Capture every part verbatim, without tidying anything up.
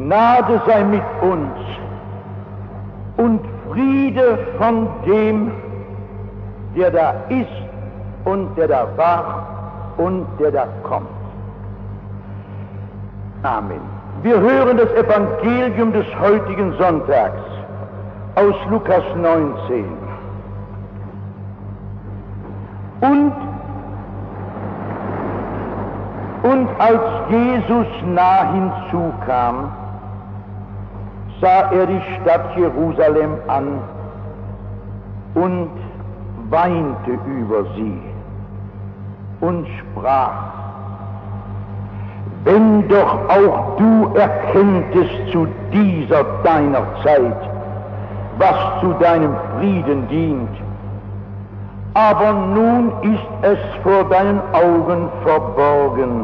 Gnade sei mit uns und Friede von dem, der da ist und der da war und der da kommt. Amen. Wir hören das Evangelium des heutigen Sonntags aus Lukas neunzehn. Und, und als Jesus nah hinzukam, sah er die Stadt Jerusalem an und weinte über sie und sprach: Wenn doch auch du erkenntest zu dieser deiner Zeit, was zu deinem Frieden dient, aber nun ist es vor deinen Augen verborgen.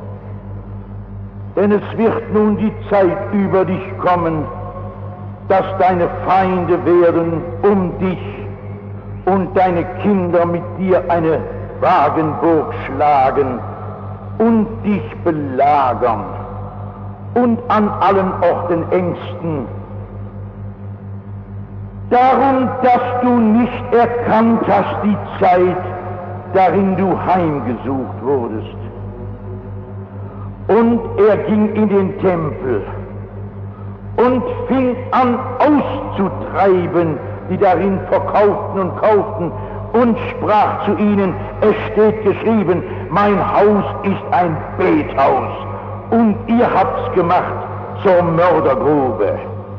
Denn es wird nun die Zeit über dich kommen, dass deine Feinde werden um dich und deine Kinder mit dir eine Wagenburg schlagen und dich belagern und an allen Orten ängsten. Darum, dass du nicht erkannt hast die Zeit, darin du heimgesucht wurdest. Und er ging in den Tempel und fing an auszutreiben, die darin verkauften und kauften, und sprach zu ihnen: Es steht geschrieben, mein Haus ist ein Bethaus, und ihr habt's gemacht zur Mördergrube.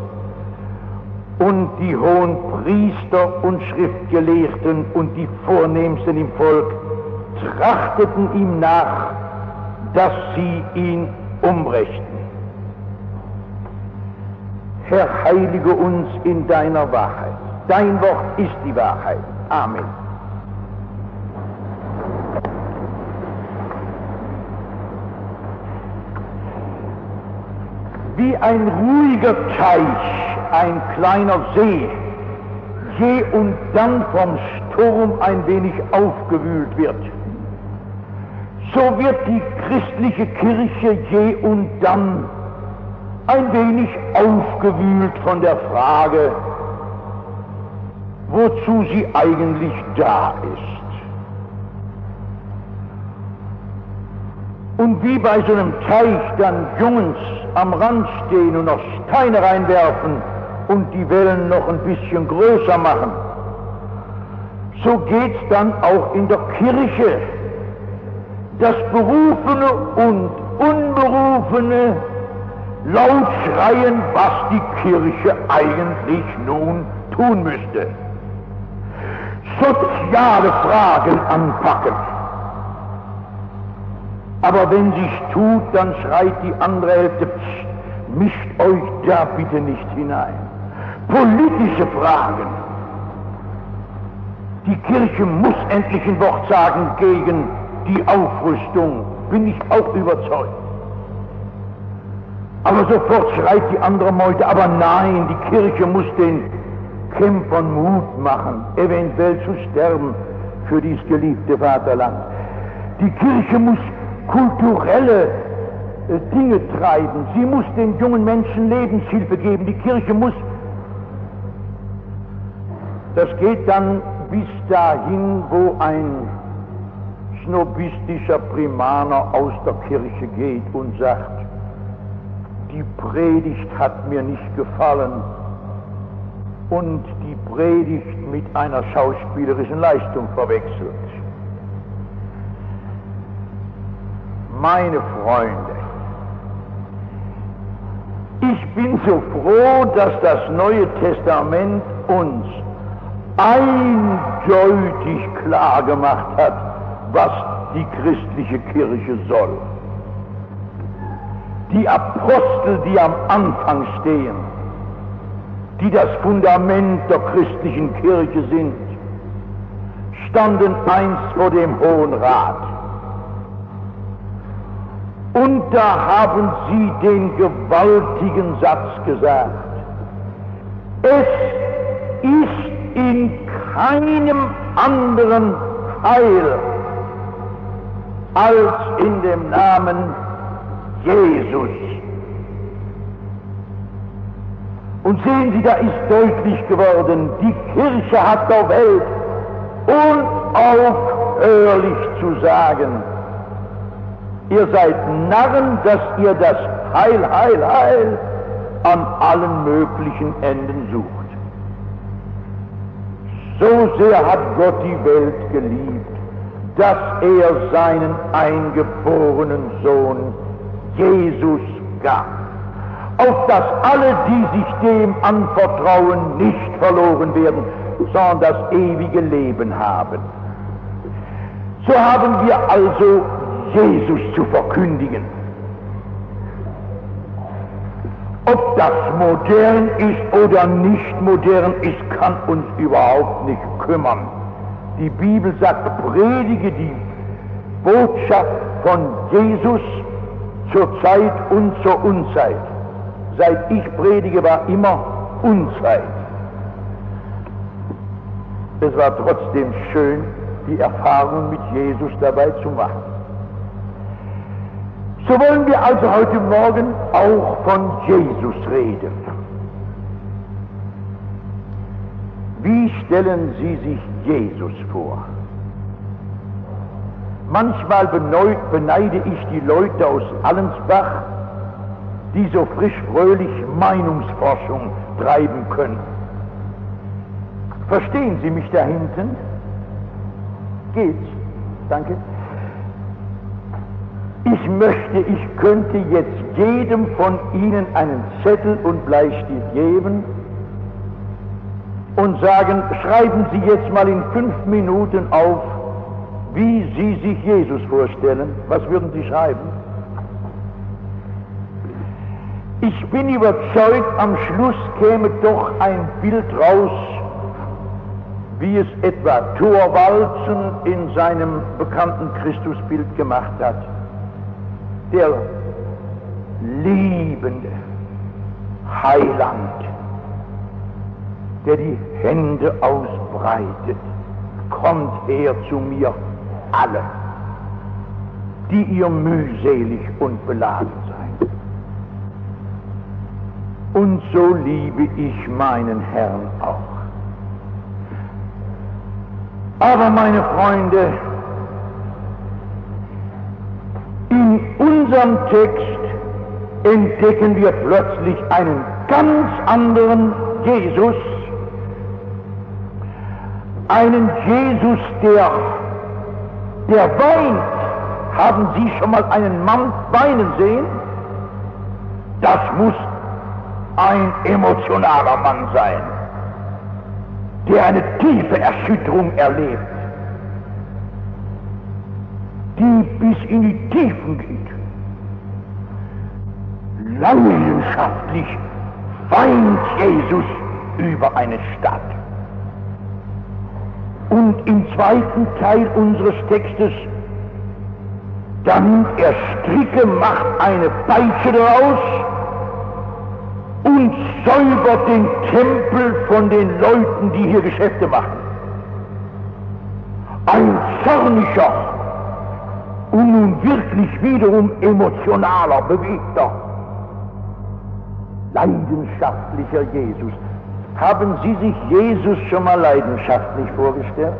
Und die hohen Priester und Schriftgelehrten und die Vornehmsten im Volk trachteten ihm nach, dass sie ihn umbrächten. Herr, heilige uns in deiner Wahrheit. Dein Wort ist die Wahrheit. Amen. Wie ein ruhiger Teich, ein kleiner See, je und dann vom Sturm ein wenig aufgewühlt wird, so wird die christliche Kirche je und dann ein wenig aufgewühlt von der Frage, wozu sie eigentlich da ist. Und wie bei so einem Teich dann Jungens am Rand stehen und noch Steine reinwerfen und die Wellen noch ein bisschen größer machen, so geht's dann auch in der Kirche. Das Berufene und Unberufene laut schreien, was die Kirche eigentlich nun tun müsste. Soziale Fragen anpacken. Aber wenn sich's tut, dann schreit die andere Hälfte: Psst, mischt euch da bitte nicht hinein. Politische Fragen. Die Kirche muss endlich ein Wort sagen gegen die Aufrüstung, bin ich auch überzeugt. Aber sofort schreit die andere Meute: Aber nein, die Kirche muss den Kämpfern Mut machen, eventuell zu sterben für dieses geliebte Vaterland. Die Kirche muss kulturelle äh, Dinge treiben. Sie muss den jungen Menschen Lebenshilfe geben. Die Kirche muss, das geht dann bis dahin, wo ein snobistischer Primaner aus der Kirche geht und sagt: Die Predigt hat mir nicht gefallen, und die Predigt mit einer schauspielerischen Leistung verwechselt. Meine Freunde, ich bin so froh, dass das Neue Testament uns eindeutig klar gemacht hat, was die christliche Kirche soll. Die Apostel, die am Anfang stehen, die das Fundament der christlichen Kirche sind, standen einst vor dem Hohen Rat. Und da haben sie den gewaltigen Satz gesagt: Es ist in keinem anderen Heil als in dem Namen Jesus. Und sehen Sie, da ist deutlich geworden, die Kirche hat der Welt unaufhörlich zu sagen, ihr seid Narren, dass ihr das Heil, Heil, Heil an allen möglichen Enden sucht. So sehr hat Gott die Welt geliebt, dass er seinen eingeborenen Sohn Jesus gab, auf dass alle, die sich dem anvertrauen, nicht verloren werden, sondern das ewige Leben haben. So haben wir also Jesus zu verkündigen. Ob das modern ist oder nicht modern ist, kann uns überhaupt nicht kümmern. Die Bibel sagt, predige die Botschaft von Jesus zur Zeit und zur Unzeit. Seit ich predige, war immer Unzeit. Es war trotzdem schön, die Erfahrung mit Jesus dabei zu machen. So wollen wir also heute Morgen auch von Jesus reden. Wie stellen Sie sich Jesus vor? Manchmal beneide ich die Leute aus Allensbach, die so frisch fröhlich Meinungsforschung treiben können. Verstehen Sie mich da hinten? Geht's? Danke. Ich möchte, ich könnte jetzt jedem von Ihnen einen Zettel und Bleistift geben und sagen, schreiben Sie jetzt mal in fünf Minuten auf, wie Sie sich Jesus vorstellen. Was würden Sie schreiben? Ich bin überzeugt, am Schluss käme doch ein Bild raus, wie es etwa Thorwaldsen in seinem bekannten Christusbild gemacht hat. Der liebende Heiland, der die Hände ausbreitet, kommt her zu mir alle, die ihr mühselig und beladen seid. Und so liebe ich meinen Herrn auch. Aber meine Freunde, in unserem Text entdecken wir plötzlich einen ganz anderen Jesus, einen Jesus, der, der weint. Haben Sie schon mal einen Mann weinen sehen? Das muss ein emotionaler Mann sein, der eine tiefe Erschütterung erlebt, die bis in die Tiefen geht. Leidenschaftlich weint Jesus über eine Stadt. Und im zweiten Teil unseres Textes, da nimmt er Stricke, macht eine Peitsche daraus und säubert den Tempel von den Leuten, die hier Geschäfte machen. Ein zorniger und nun wirklich wiederum emotionaler, bewegter, leidenschaftlicher Jesus. Haben Sie sich Jesus schon mal leidenschaftlich vorgestellt?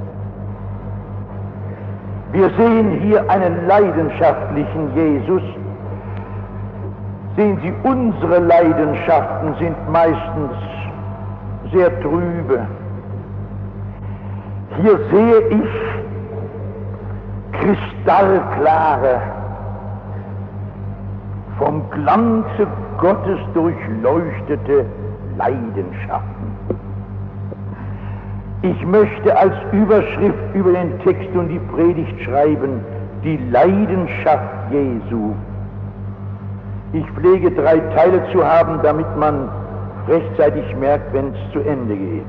Wir sehen hier einen leidenschaftlichen Jesus. Sehen Sie, unsere Leidenschaften sind meistens sehr trübe. Hier sehe ich kristallklare, vom Glanze Gottes durchleuchtete Leidenschaften. Ich möchte als Überschrift über den Text und die Predigt schreiben, die Leidenschaft Jesu. Ich pflege drei Teile zu haben, damit man rechtzeitig merkt, wenn es zu Ende geht.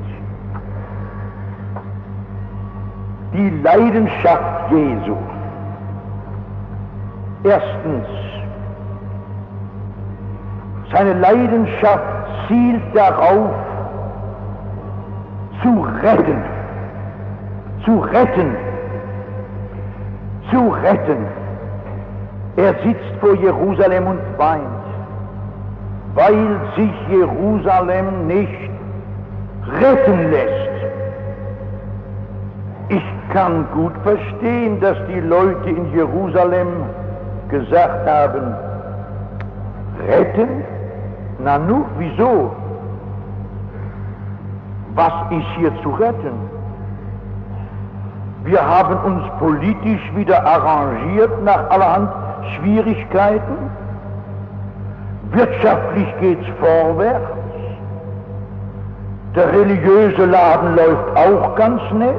Die Leidenschaft Jesu. Erstens, seine Leidenschaft zielt darauf, zu retten, zu retten, zu retten. Er sitzt vor Jerusalem und weint. weil sich Jerusalem nicht retten lässt. Ich kann gut verstehen, dass die Leute in Jerusalem gesagt haben, retten? Na nu, wieso? Was ist hier zu retten? Wir haben uns politisch wieder arrangiert nach allerhand Schwierigkeiten. Wirtschaftlich geht's vorwärts. Der religiöse Laden läuft auch ganz nett.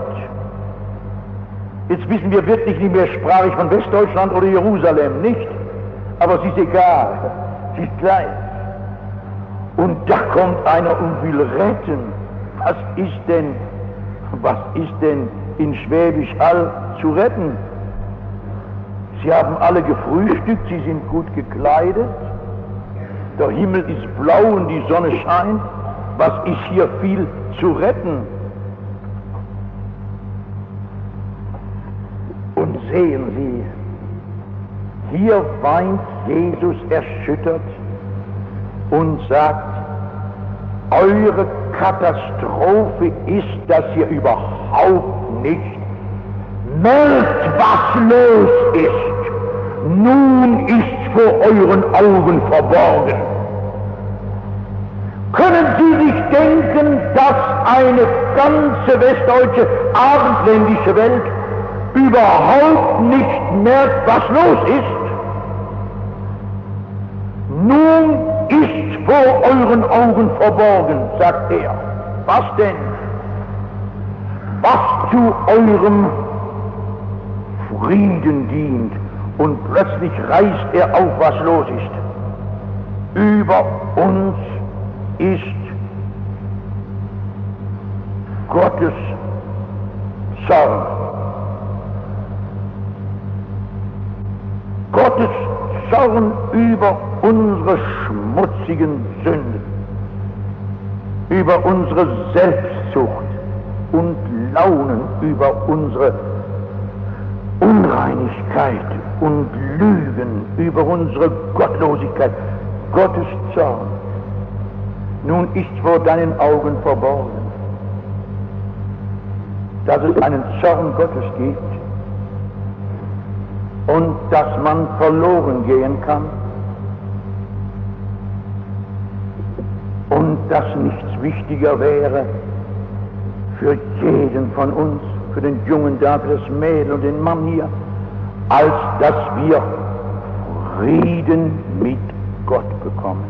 Jetzt wissen wir wirklich nicht mehr, sprach ich von Westdeutschland oder Jerusalem, nicht? Aber es ist egal, es ist gleich. Und da kommt einer und will retten. Was ist denn, was ist denn in Schwäbisch Hall zu retten? Sie haben alle gefrühstückt, sie sind gut gekleidet, der Himmel ist blau und die Sonne scheint. Was ist hier viel zu retten? Und sehen Sie, hier weint Jesus erschüttert und sagt, eure Katastrophe ist, dass ihr überhaupt nicht merkt, was los ist. Nun ist's vor euren Augen verborgen. Können Sie sich denken, dass eine ganze westdeutsche, abendländische Welt überhaupt nicht merkt, was los ist? Nun ist vor euren Augen verborgen, sagt er. Was denn? Was zu eurem Frieden dient. Und plötzlich reißt er auf, was los ist. Über uns ist Gottes Zorn. Gottes Zorn über unsere schmutzigen Sünden, über unsere Selbstsucht und Launen, über unsere Unreinigkeit und Lügen, über unsere Gottlosigkeit. Gottes Zorn. Nun ist vor deinen Augen verborgen, dass es einen Zorn Gottes gibt und dass man verloren gehen kann und dass nichts wichtiger wäre für jeden von uns, für den Jungen da, für das Mädel und den Mann hier, als dass wir Frieden mit Gott bekommen.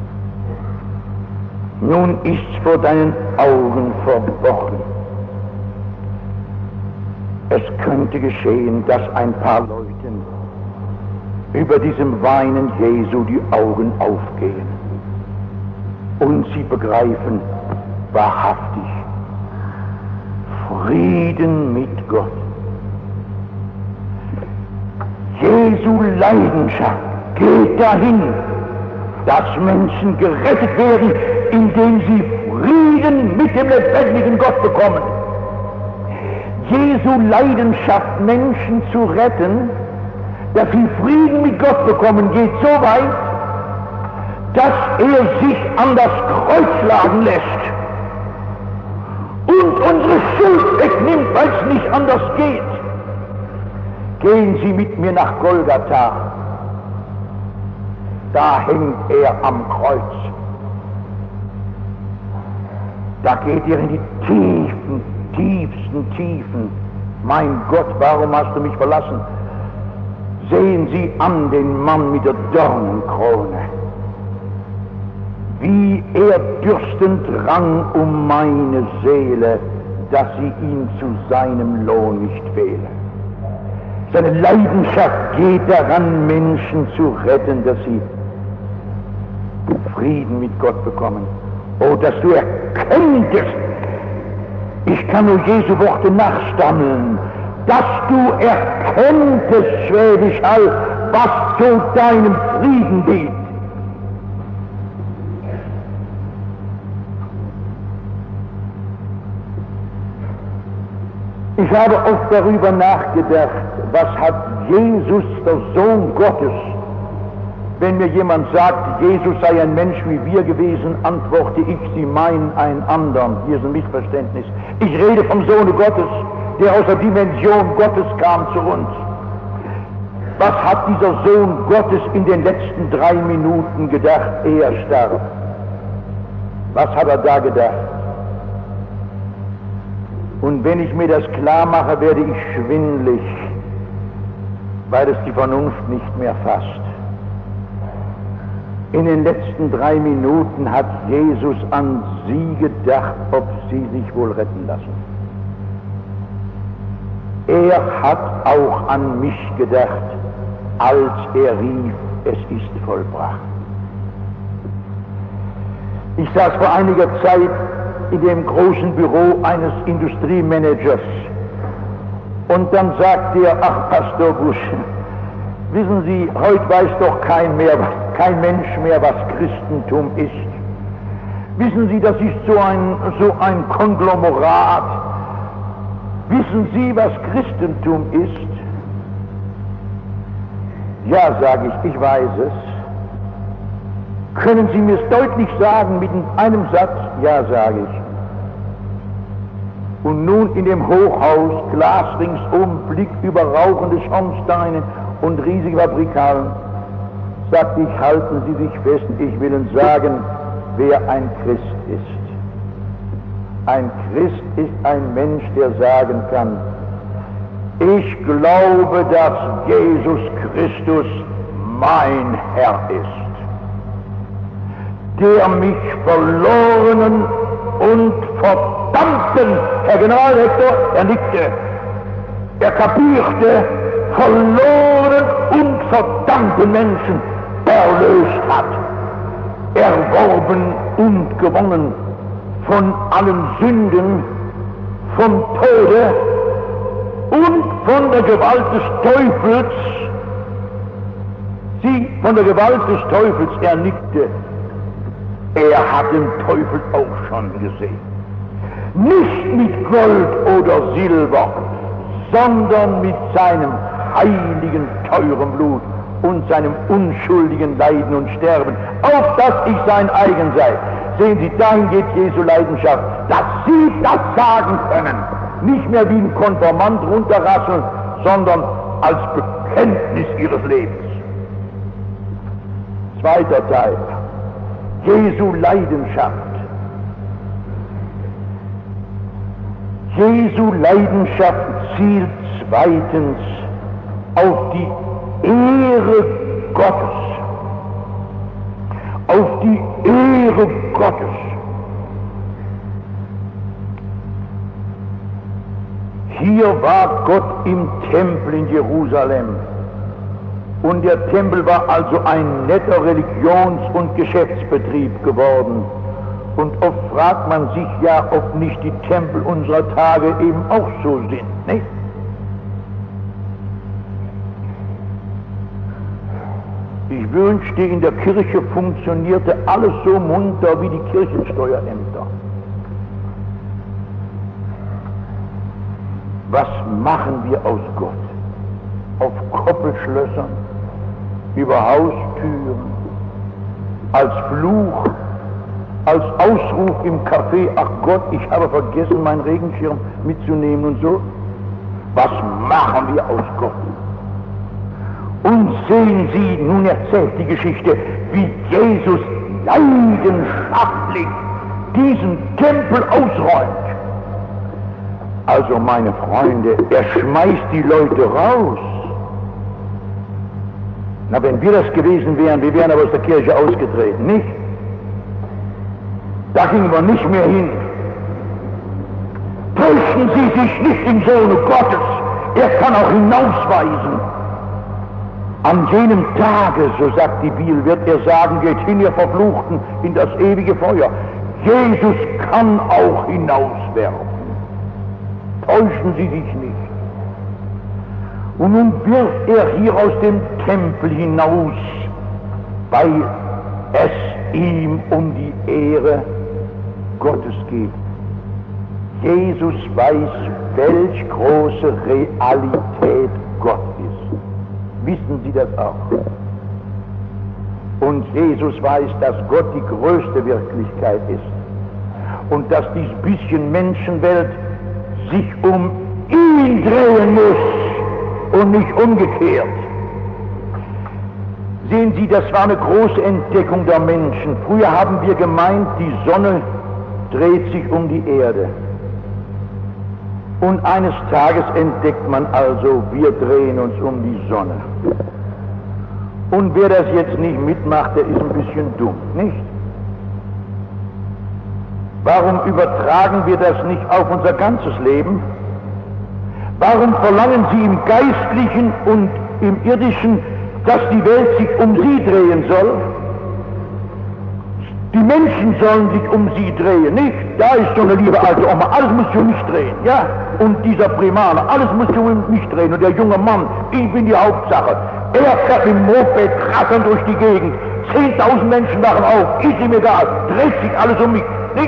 Nun ist's vor deinen Augen verborgen. Es könnte geschehen, dass ein paar Leuten über diesem Weinen Jesu die Augen aufgehen und sie begreifen, wahrhaftig, Frieden mit Gott. Jesu Leidenschaft geht dahin, dass Menschen gerettet werden, indem sie Frieden mit dem lebendigen Gott bekommen. Jesu Leidenschaft, Menschen zu retten, dass sie Frieden mit Gott bekommen, geht so weit, dass er sich an das Kreuz schlagen lässt und unsere Schuld wegnimmt, weil es nicht anders geht. Gehen Sie mit mir nach Golgatha. Da hängt er am Kreuz. Da geht ihr in die tiefen, tiefsten Tiefen. Mein Gott, warum hast du mich verlassen? Sehen Sie an den Mann mit der Dornenkrone, wie er dürstend rang um meine Seele, dass sie ihn zu seinem Lohn nicht fehle. Seine Leidenschaft geht daran, Menschen zu retten, dass sie Frieden mit Gott bekommen. Oh, dass du erkenntest, ich kann nur Jesu Worte nachstammeln, dass du erkenntest, Schwäbisch Hall, was zu deinem Frieden dient. Ich habe oft darüber nachgedacht, was hat Jesus, der Sohn Gottes, Wenn mir jemand sagt, Jesus sei ein Mensch wie wir gewesen, antworte ich, Sie meinen einen anderen. Hier ist ein Missverständnis. Ich rede vom Sohne Gottes, der aus der Dimension Gottes kam zu uns. Was hat dieser Sohn Gottes in den letzten drei Minuten gedacht, ehe er starb? Was hat er da gedacht? Und wenn ich mir das klar mache, werde ich schwindlig, weil es die Vernunft nicht mehr fasst. In den letzten drei Minuten hat Jesus an sie gedacht, ob sie sich wohl retten lassen. Er hat auch an mich gedacht, als er rief, es ist vollbracht. Ich saß vor einiger Zeit in dem großen Büro eines Industriemanagers und dann sagte er, ach Pastor Busch, wissen Sie, heute weiß doch kein, mehr, kein Mensch mehr, was Christentum ist. Wissen Sie, das ist so ein, so ein Konglomerat. Wissen Sie, was Christentum ist? Ja, sage ich, ich weiß es. Können Sie mir es deutlich sagen mit einem Satz? Ja, sage ich. Und nun in dem Hochhaus, Glas ringsum, Blick über rauchende Schornsteine und riesige Fabrikhallen, sagte ich, halten Sie sich fest, ich will Ihnen sagen, wer ein Christ ist. Ein Christ ist ein Mensch, der sagen kann, ich glaube, dass Jesus Christus mein Herr ist, der mich verlorenen und verdammten, Herr Generalrektor, er nickte, er kapierte, verlorenen und verdammten Menschen erlöst hat, erworben und gewonnen von allen Sünden, vom Tode und von der Gewalt des Teufels. Sie von der Gewalt des Teufels, er nickte. Er hat den Teufel auch schon gesehen. Nicht mit Gold oder Silber, sondern mit seinem heiligen, teuren Blut und seinem unschuldigen Leiden und Sterben, auf dass ich sein eigen sei. Sehen Sie, dahin geht Jesu Leidenschaft, dass Sie das sagen können. Nicht mehr wie ein Konformant runterrasseln, sondern als Bekenntnis Ihres Lebens. Zweiter Teil. Jesu Leidenschaft. Jesu Leidenschaft zielt zweitens auf die Ehre Gottes. Auf die Ehre Gottes. Hier war Gott im Tempel in Jerusalem. Und der Tempel war also ein netter Religions- und Geschäftsbetrieb geworden. Und oft fragt man sich ja, ob nicht die Tempel unserer Tage eben auch so sind, nicht? Ich wünschte, in der Kirche funktionierte alles so munter wie die Kirchensteuerämter. Was machen wir aus Gott? Auf Koppelschlössern, über Haustüren, als Fluch, als Ausruf im Café, ach Gott, ich habe vergessen, meinen Regenschirm mitzunehmen und so. Was machen wir aus Gott? Und sehen Sie, nun erzählt die Geschichte, wie Jesus leidenschaftlich diesen Tempel ausräumt. Also meine Freunde, er schmeißt die Leute raus. Na, wenn wir das gewesen wären, wir wären aber aus der Kirche ausgetreten, nicht? Da gingen wir nicht mehr hin. Täuschen Sie sich nicht im Sohne Gottes, er kann auch hinausweisen. An jenem Tage, so sagt die Bibel, wird er sagen, geht hin, ihr Verfluchten, in das ewige Feuer. Jesus kann auch hinauswerfen. Täuschen Sie sich nicht. Und nun wirft er hier aus dem Tempel hinaus, weil es ihm um die Ehre Gottes geht. Jesus weiß, welch große Realität Gott ist. Wissen Sie das auch? Und Jesus weiß, dass Gott die größte Wirklichkeit ist und dass dies bisschen Menschenwelt sich um ihn drehen muss und nicht umgekehrt. Sehen Sie, das war eine große Entdeckung der Menschen. Früher haben wir gemeint, die Sonne dreht sich um die Erde. Und eines Tages entdeckt man also, wir drehen uns um die Sonne. Und wer das jetzt nicht mitmacht, der ist ein bisschen dumm, nicht? Warum übertragen wir das nicht auf unser ganzes Leben? Warum verlangen Sie im Geistlichen und im Irdischen, dass die Welt sich um Sie drehen soll? Die Menschen sollen sich um Sie drehen, nicht? Da ist so eine liebe alte Oma, alles muss sich um mich drehen, ja? Und dieser Primaner, alles muss sich um mich drehen. Und der junge Mann, ich bin die Hauptsache. Er fährt mit dem Moped rasselnd durch die Gegend. Zehntausend Menschen wachen auf, ist ihm egal, dreht sich alles um mich, nicht?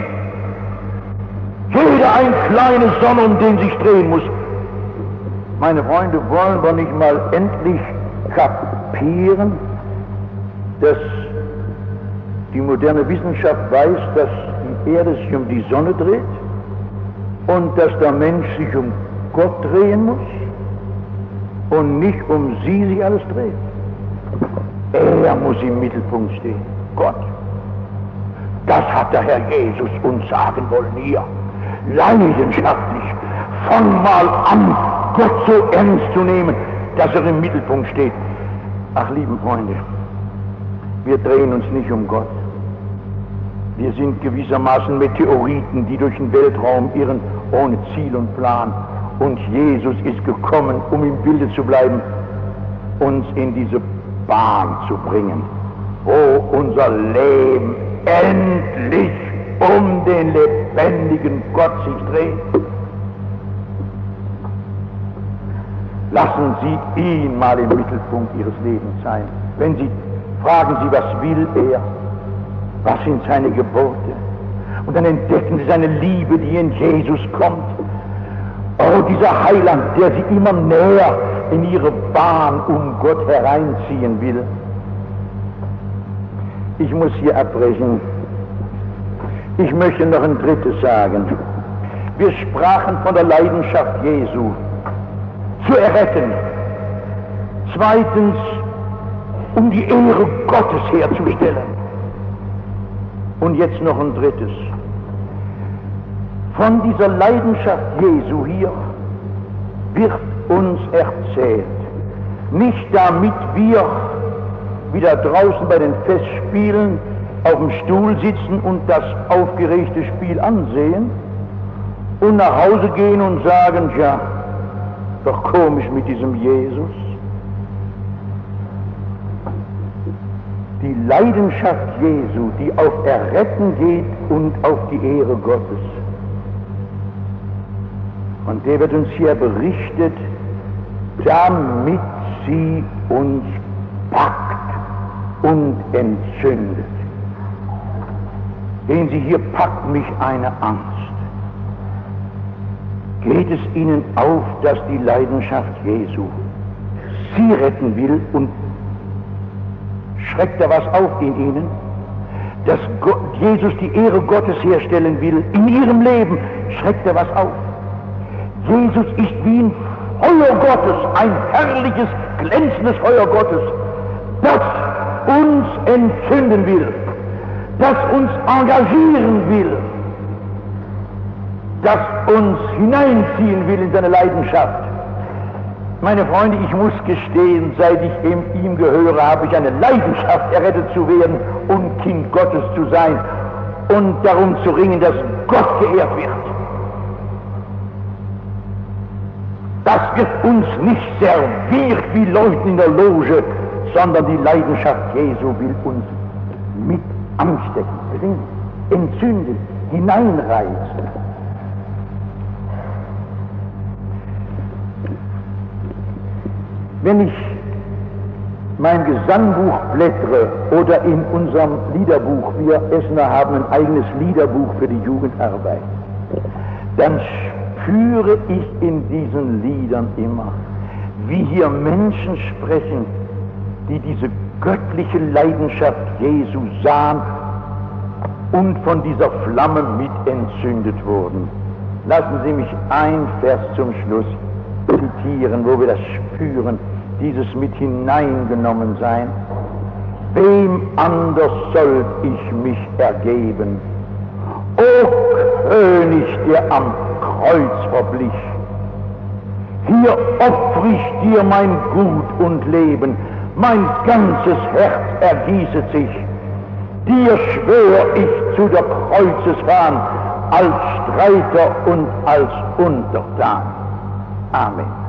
Jeder ein kleine Sonne, um den sich drehen muss. Meine Freunde, wollen wir nicht mal endlich kapieren, dass die moderne Wissenschaft weiß, dass die Erde sich um die Sonne dreht und dass der Mensch sich um Gott drehen muss und nicht um sie sich alles dreht. Er muss im Mittelpunkt stehen, Gott. Das hat der Herr Jesus uns sagen wollen hier, leidenschaftlich, fang mal an, Gott so ernst zu nehmen, dass er im Mittelpunkt steht. Ach, lieben Freunde, wir drehen uns nicht um Gott. Wir sind gewissermaßen Meteoriten, die durch den Weltraum irren, ohne Ziel und Plan. Und Jesus ist gekommen, um im Bilde zu bleiben, uns in diese Bahn zu bringen, wo unser Leben endlich um den lebendigen Gott sich dreht. Lassen Sie ihn mal im Mittelpunkt Ihres Lebens sein. Wenn Sie fragen Sie, was will er? Was sind seine Gebote? Und dann entdecken Sie seine Liebe, die in Jesus kommt. Oh, dieser Heiland, der Sie immer näher in Ihre Bahn um Gott hereinziehen will. Ich muss hier abbrechen. Ich möchte noch ein drittes sagen. Wir sprachen von der Leidenschaft Jesu zu erretten. Zweitens, um die Ehre Gottes herzustellen. Und jetzt noch ein drittes. Von dieser Leidenschaft Jesu hier wird uns erzählt. Nicht damit wir wieder draußen bei den Festspielen auf dem Stuhl sitzen und das aufgeregte Spiel ansehen und nach Hause gehen und sagen, ja, doch komisch mit diesem Jesus. Die Leidenschaft Jesu, die auf Erretten geht und auf die Ehre Gottes. Und der wird uns hier berichtet, damit sie uns packt und entzündet. Sehen Sie, hier packt mich eine Angst. Geht es Ihnen auf, dass die Leidenschaft Jesu Sie retten will und schreckt da was auf in Ihnen? Dass Gott, Jesus die Ehre Gottes herstellen will in Ihrem Leben, schreckt da was auf? Jesus ist wie ein Feuer Gottes, ein herrliches, glänzendes Feuer Gottes, das uns entzünden will, das uns engagieren will, das uns hineinziehen will in seine Leidenschaft. Meine Freunde, ich muss gestehen, seit ich ihm gehöre, habe ich eine Leidenschaft, errettet zu werden und Kind Gottes zu sein und darum zu ringen, dass Gott geehrt wird. Das wird uns nicht serviert wie Leuten in der Loge, sondern die Leidenschaft Jesu will uns mit anstecken, bringen, entzünden, hineinreißen. Wenn ich mein Gesangbuch blättere oder in unserem Liederbuch, wir Essener haben ein eigenes Liederbuch für die Jugendarbeit, dann spüre ich in diesen Liedern immer, wie hier Menschen sprechen, die diese göttliche Leidenschaft Jesu sahen und von dieser Flamme mit entzündet wurden. Lassen Sie mich ein Vers zum Schluss zitieren, wo wir das spüren, dieses mit hineingenommen sein. Wem anders soll ich mich ergeben? O König, der am Kreuz verblich, hier opfer ich dir mein Gut und Leben, mein ganzes Herz ergießet sich, dir schwör ich zu der Kreuzesfahn, als Streiter und als Untertan. Amen.